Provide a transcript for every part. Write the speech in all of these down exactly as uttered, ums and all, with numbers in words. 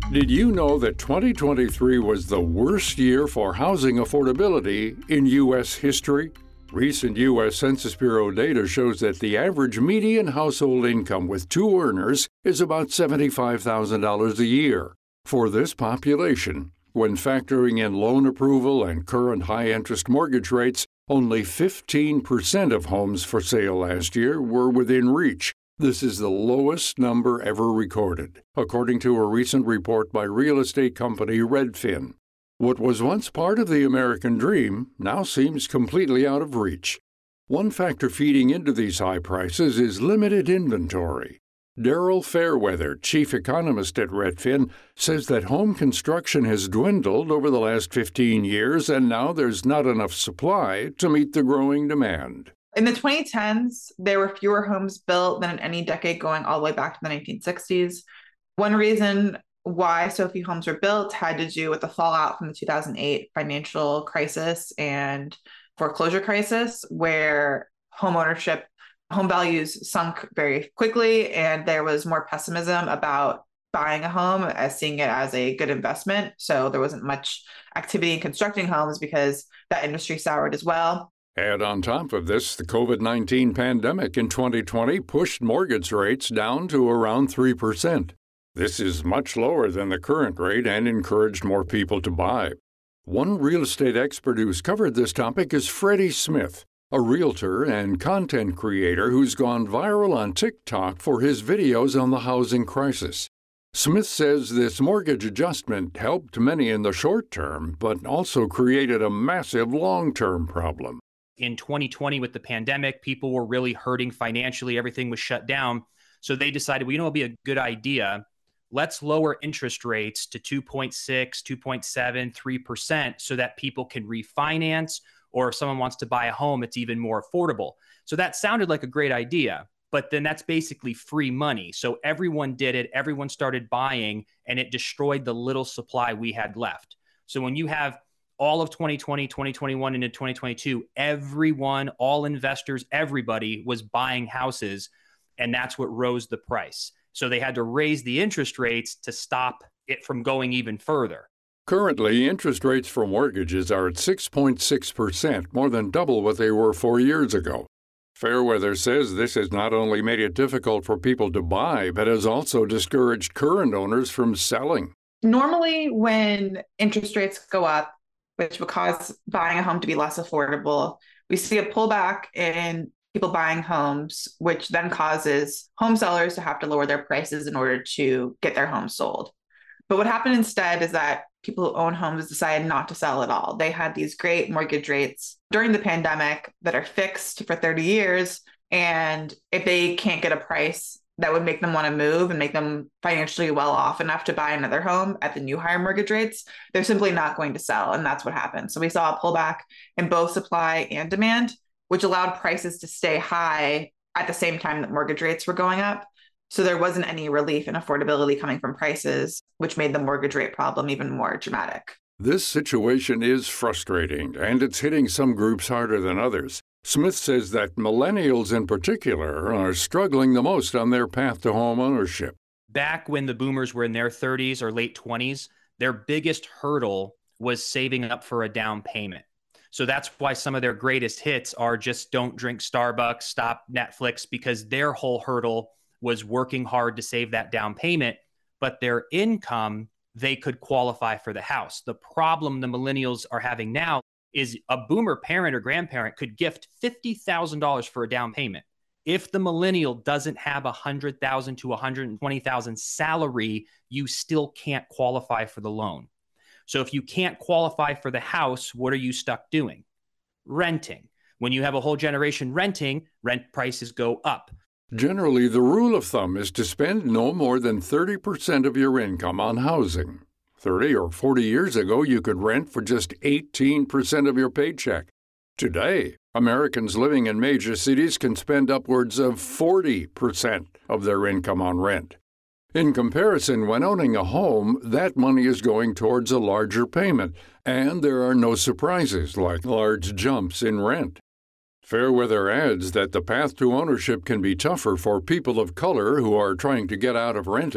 Did you know that twenty twenty-three was the worst year for housing affordability in U S history? Recent U S Census Bureau data shows that the average median household income with two earners is about seventy-five thousand dollars a year. For this population, when factoring in loan approval and current high-interest mortgage rates, only fifteen percent of homes for sale last year were within reach. This is the lowest number ever recorded, according to a recent report by real estate company Redfin. What was once part of the American dream now seems completely out of reach. One factor feeding into these high prices is limited inventory. Daryl Fairweather, chief economist at Redfin, says that home construction has dwindled over the last fifteen years, and now there's not enough supply to meet the growing demand. In the twenty tens, there were fewer homes built than in any decade going all the way back to the nineteen sixties. One reason why so few homes were built had to do with the fallout from the two thousand eight financial crisis and foreclosure crisis, where homeownership, home values sunk very quickly, and there was more pessimism about buying a home as seeing it as a good investment. So there wasn't much activity in constructing homes because that industry soured as well. Add on top of this, the COVID nineteen pandemic in twenty twenty pushed mortgage rates down to around three percent. This is much lower than the current rate and encouraged more people to buy. One real estate expert who's covered this topic is Freddie Smith, a realtor and content creator who's gone viral on TikTok for his videos on the housing crisis. Smith says this mortgage adjustment helped many in the short term, but also created a massive long-term problem. In twenty twenty, with the pandemic, people were really hurting financially. Everything was shut down. So they decided, well, you know, it'll be a good idea. Let's lower interest rates to two point six, two point seven, three percent so that people can refinance, or if someone wants to buy a home, it's even more affordable. So that sounded like a great idea, but then that's basically free money. So everyone did it. Everyone started buying, and it destroyed the little supply we had left. So when you have all of twenty twenty, twenty twenty-one, into twenty twenty-two, everyone, all investors, everybody was buying houses, and that's what rose the price. So they had to raise the interest rates to stop it from going even further. Currently, interest rates for mortgages are at six point six percent, more than double what they were four years ago. Fairweather says this has not only made it difficult for people to buy, but has also discouraged current owners from selling. Normally, when interest rates go up, which would cause buying a home to be less affordable, we see a pullback in people buying homes, which then causes home sellers to have to lower their prices in order to get their homes sold. But what happened instead is that people who own homes decided not to sell at all. They had these great mortgage rates during the pandemic that are fixed for thirty years. And if they can't get a price that would make them want to move and make them financially well off enough to buy another home at the new higher mortgage rates, they're simply not going to sell. And that's what happened. So we saw a pullback in both supply and demand, which allowed prices to stay high at the same time that mortgage rates were going up. So there wasn't any relief in affordability coming from prices, which made the mortgage rate problem even more dramatic. This situation is frustrating, and it's hitting some groups harder than others. Smith says that millennials in particular are struggling the most on their path to home ownership. Back when the boomers were in their thirties or late twenties, their biggest hurdle was saving up for a down payment. So that's why some of their greatest hits are just don't drink Starbucks, stop Netflix, because their whole hurdle was working hard to save that down payment, but their income, they could qualify for the house. The problem the millennials are having now is a boomer parent or grandparent could gift fifty thousand dollars for a down payment. If the millennial doesn't have a one hundred thousand dollars to one hundred twenty thousand dollars salary, you still can't qualify for the loan. So if you can't qualify for the house, what are you stuck doing? Renting. When you have a whole generation renting, rent prices go up. Generally, the rule of thumb is to spend no more than thirty percent of your income on housing. thirty or forty years ago, you could rent for just eighteen percent of your paycheck. Today, Americans living in major cities can spend upwards of forty percent of their income on rent. In comparison, when owning a home, that money is going towards a larger payment, and there are no surprises like large jumps in rent. Fairweather adds that the path to ownership can be tougher for people of color who are trying to get out of renting.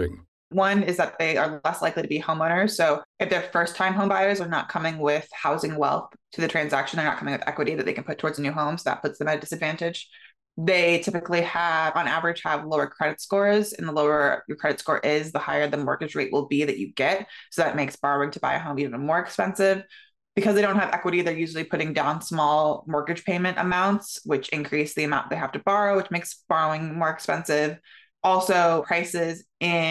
One is that they are less likely to be homeowners. So if they're first-time home buyers are not coming with housing wealth to the transaction, they're not coming with equity that they can put towards a new home. So that puts them at a disadvantage. They typically have, on average, have lower credit scores, and the lower your credit score is, the higher the mortgage rate will be that you get. So that makes borrowing to buy a home even more expensive. Because they don't have equity, they're usually putting down small mortgage payment amounts, which increase the amount they have to borrow, which makes borrowing more expensive. Also, prices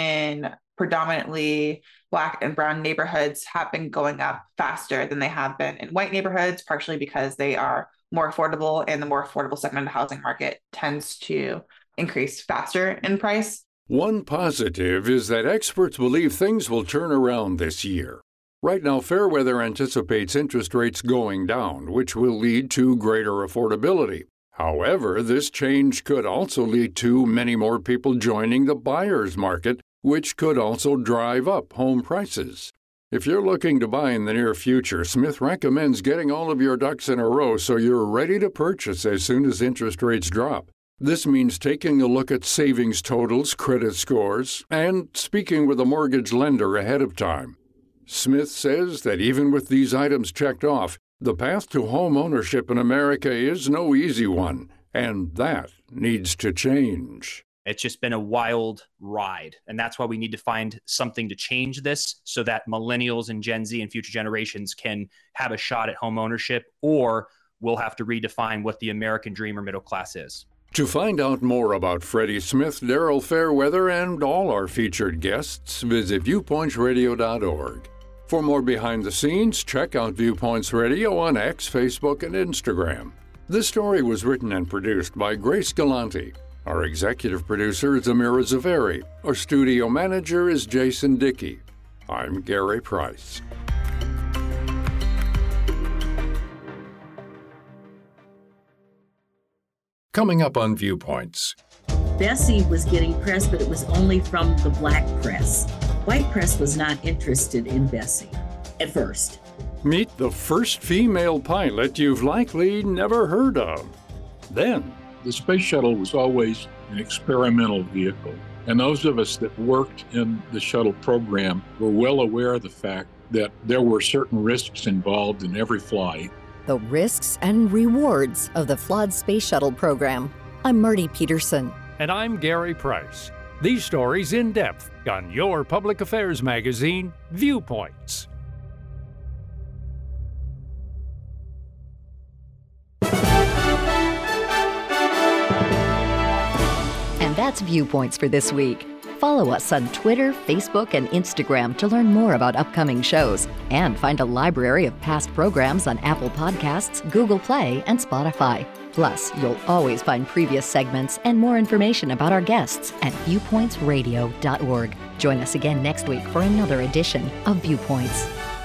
in predominantly Black and brown neighborhoods have been going up faster than they have been in white neighborhoods, partially because they are more affordable, and the more affordable segment of the housing market tends to increase faster in price. One positive is that experts believe things will turn around this year. Right now, Fairweather anticipates interest rates going down, which will lead to greater affordability. However, this change could also lead to many more people joining the buyer's market, which could also drive up home prices. If you're looking to buy in the near future, Smith recommends getting all of your ducks in a row so you're ready to purchase as soon as interest rates drop. This means taking a look at savings totals, credit scores, and speaking with a mortgage lender ahead of time. Smith says that even with these items checked off, the path to home ownership in America is no easy one, and that needs to change. It's just been a wild ride. And that's why we need to find something to change this so that millennials and Gen Z and future generations can have a shot at home ownership, or we'll have to redefine what the American dream or middle class is. To find out more about Freddie Smith, Daryl Fairweather, and all our featured guests, visit viewpoints radio dot org. For more behind the scenes, check out Viewpoints Radio on X, Facebook, and Instagram. This story was written and produced by Grace Galante. Our executive producer is Amira Zaveri. Our studio manager is Jason Dickey. I'm Gary Price. Coming up on Viewpoints. Bessie was getting press, but it was only from the Black press. White press was not interested in Bessie at first. Meet the first female pilot you've likely never heard of. Then, the space shuttle was always an experimental vehicle, and those of us that worked in the shuttle program were well aware of the fact that there were certain risks involved in every flight. The risks and rewards of the flawed space shuttle program. I'm Marty Peterson. And I'm Gary Price. These stories in depth on your public affairs magazine, Viewpoints. And that's Viewpoints for this week. Follow us on Twitter, Facebook, and Instagram to learn more about upcoming shows, and find a library of past programs on Apple Podcasts, Google Play, and Spotify. Plus, you'll always find previous segments and more information about our guests at viewpoints radio dot org. Join us again next week for another edition of Viewpoints.